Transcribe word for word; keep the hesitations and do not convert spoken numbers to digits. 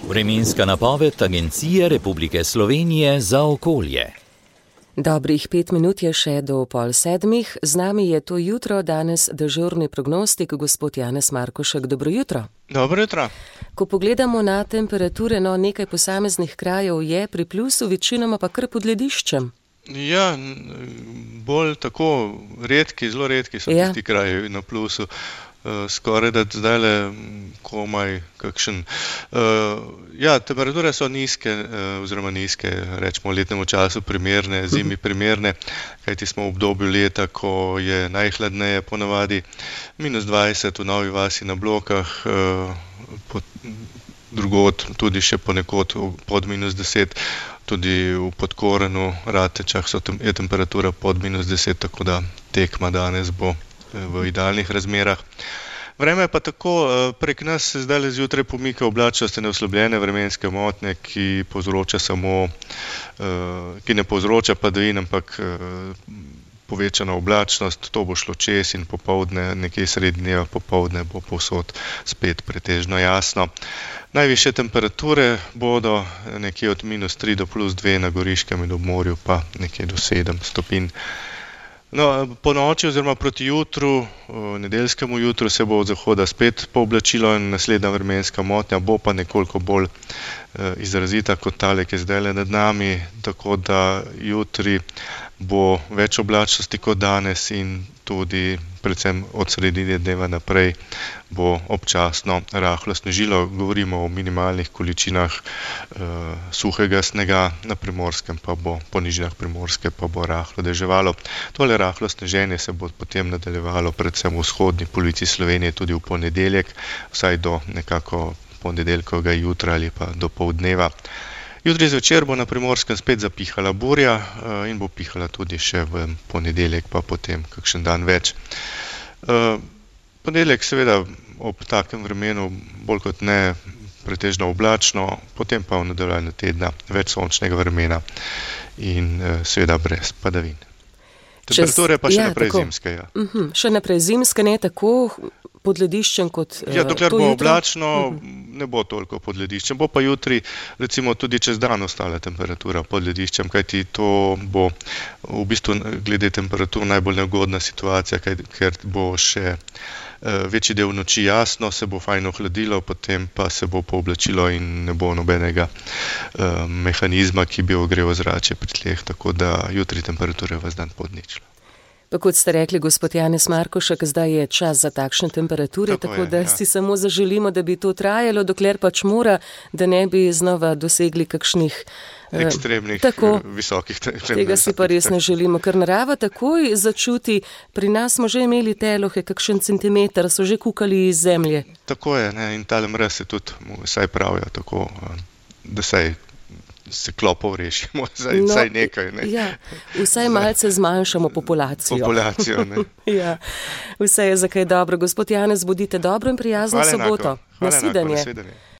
Vremenska napoved Agencije Republike Slovenije za okolje. Dobrih pet minut je še do pol sedmih. Z nami je to jutro danes dežurni prognostik, gospod Janez Markošek. Dobro jutro. Dobro jutro. Ko pogledamo na temperature, no nekaj posameznih krajev je pri plusu, večinoma pa kar pod lediščem. Ja, bolj tako redki, zelo redki so Ja. tisti kraji na plusu. Uh, skoraj da zdajle komaj kakšen. Uh, ja, temperature so nizke, uh, oziroma nizke, rečemo letnemu času primerne, zimi primerne, kajti smo v obdobju leta, ko je najhladneje ponavadi, minus dvajset v Novi vasi na Blokah, uh, pod, drugod tudi še ponekod pod minus deset, tudi v Podkorenu, Ratečah so tem, je temperatura pod minus deset, tako da tekma danes bo v idealnih razmerah. Vreme je pa tako, prek nas se zdaj zjutraj pomika oblačnost in oslabljene vremenske motnje, ki povzroča samo, ki ne povzroča padavin, ampak povečana oblačnost. To bo šlo čez in popoldne, nekje sredi dneva popoldne bo povsod spet pretežno jasno. Najvišje temperature bodo nekje od minus tri do plus dve na Goriškem in ob morju pa nekje do sedem stopinj. No, po noči oziroma proti jutru, nedeljskemu jutru se bo od zahoda spet pooblačilo in naslednja vremenska motnja bo pa nekoliko bolj eh, izrazita kot tale, ki je zdajle nad nami, tako da jutri bo več oblačnosti kot danes in tudi predvsem od sredine dneva naprej bo občasno rahlo snežilo. Govorimo o minimalnih količinah eh, suhega snega, na Primorskem pa bo, po nižinah Primorske pa bo rahlo deževalo. Tole rahlo sneženje se bo potem nadaljevalo predvsem v vzhodni polovici Slovenije tudi v ponedeljek, vsaj do nekako ponedeljkovega jutra ali pa do poldneva. Jutri zvečer bo na Primorskem spet zapihala burja uh, in bo pihala tudi še v ponedeljek, pa potem kakšen dan več. Uh, ponedeljek seveda ob takem vremenu bolj kot ne pretežno oblačno, potem pa v nadaljevanju tedna več sončnega vremena in uh, seveda brez padavin. Temperature pa še ja, naprej tako. zimske. Ja. Uh-huh. Še naprej zimske, ne tako pod lediščem kot Ja, dokler to bo jutro? oblačno, Uh-huh. ne bo toliko pod lediščem. Bo pa jutri recimo tudi čez dan ostala temperatura pod lediščem, kajti to bo v bistvu glede temperatur najbolj neugodna situacija, kaj, ker bo še uh, večji del noči jasno, se bo fajn ohladilo, potem pa se bo pooblačilo in ne bo nobenega uh, mehanizma, ki bi ogrel zrače pri tleh, tako da jutri temperature vas dan pod ničlo. Pa kot ste rekli, gospod Janez Markošek, zdaj je čas za takšne temperature, Tako tako je, da ja. si samo zaželimo, da bi to trajalo, dokler pač mora, da ne bi znova dosegli kakšnih eh, Ekstremnih, tako, eh, visokih temperatur. tega si pa res ne želimo, ker narava takoj začuti. Pri nas smo že imeli telohe, kakšen centimeter, so že kukali iz zemlje. Tako je, ne, in tale mraz se tudi, mu vsaj pravijo tako, eh, da saj se klopov rešimo, saj, No, saj nekaj, ne. Ja, vsaj malce zmanjšamo populacijo. Populacijo, ne. Ja, vse je za kaj dobro. Gospod Janez, bodite dobro in prijazno Hvala enako. soboto. Hvala enako, Nasvidenje. nasvidenje.